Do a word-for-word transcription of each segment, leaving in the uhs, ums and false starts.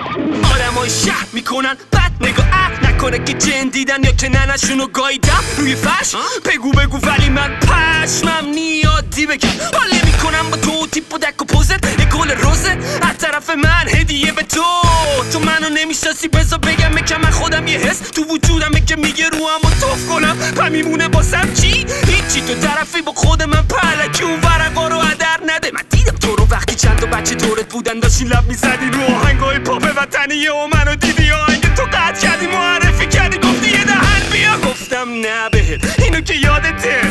آدمای شهر میکنن بد نگاه اه نکنه که جن دیدن یا که ننشونو گاییدم روی فرش بگو بگو ولی من پشمم نیادی بگم حال نمیکنم با تو تیپ و دک و پوزت یه گل روزه از طرف من هدیه به تو تو منو نمیشناسی بذار بگم که من خودم یه حس تو وجودمه که میگه رو هم و توف کنم پا میمونه باسم چی؟ هیچی تو طرفی با خود من پلکی اون ورقا رو هدر نده من دیدم تو رو وقتی چند تا بچه دورت بودن داشتی لب میزدی رو آهنگای پاپ وطنیه و منو دیدی آهنگ تو قطع کردی معرفی کردی گفتی یه دهن بیا گفتم نه بهت اینو که یادته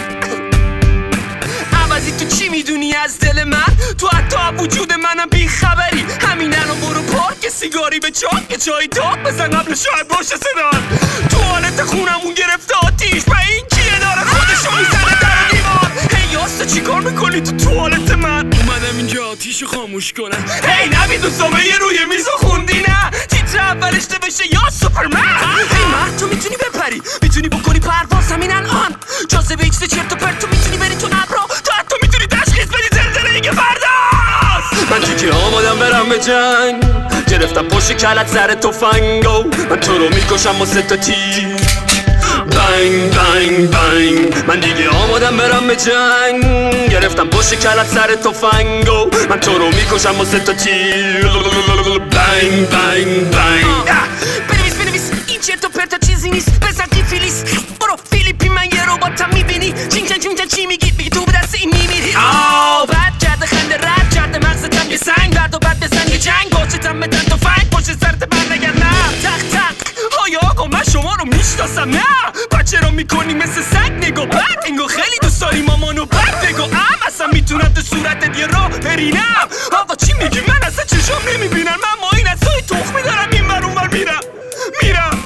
عوضی تو چی میدونی از دل من تو حتی وجود منم بی خبری همین الان برو پارک سیگاری به چاک که چای داغ بزن قبل شاید باشه صدا تو حالت خونمون گرفته آتیش به این کیه داره خودشو میزنه در دیوار هی یاستا چی کار میکنی تو توالت من اومدم اینجا آتیشو خاموش کنم هی نبید و سامه روی میزو خوندی نه تیتر اولش نوشته یا سوپرمن هی من تو میتونی بپری میتونی بکنی پرواز همین الان جاذبه ایچ چرت و پرت تو میتونی بری تو ابرا تو حتی میتونی تشخیص بدی زلزله ای که فرداست من چیزی آمادم برم به جنگ گرفتم پشت کلت سر تفنگو من تو رو میکشم و سه تا تیر بنگ بنگ بنگ من دیگه آمادم برم به جنگ گرفتم پشت کلت سر تفنگو من تو رو میکشم و سه تا تیر بنگ بنگ بنگ بنویس بنویس این چرت و پرتا چیزی نیست بزن تی فیلیس برو فیلیپی من یه رباتم میبینی چینگ چنگ چینگ چنگ چی میگی بگی تو به دست این میمیری آو بد کرده خنده رد کرده مغزتم یه سنگ برد و بد بزن یه جنگ پشتم بدن تو فنگ پشت سرت بر نگرد نه تق تق آیا آقا من شما رو میشناسم نه بچه رو میکنی مثل سگ نگاه بد انگو خیلی دوست داری مامانو بد بگو ام اصلا میتونم تو صورتت یه راه برینم آقا چی میگی من اصلا چشم نمیبینم من ما این از توی تخمی دارم این بر اون بر میرم میرم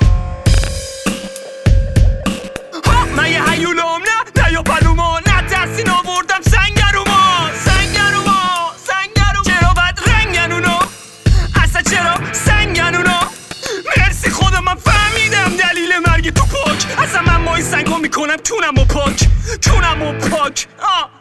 ها من یه حیولم نه نه یا پلوما نه ترسین آوردم سنگروما سنگروما سنگروما چرا بد رنگن اونا اصلا چرا سنگن اونا مرسی خودم من فهمیدم دلیل مرگ تو پاک اصلا من مای سنگو میکنم تونم و پاک تونم و پاک آه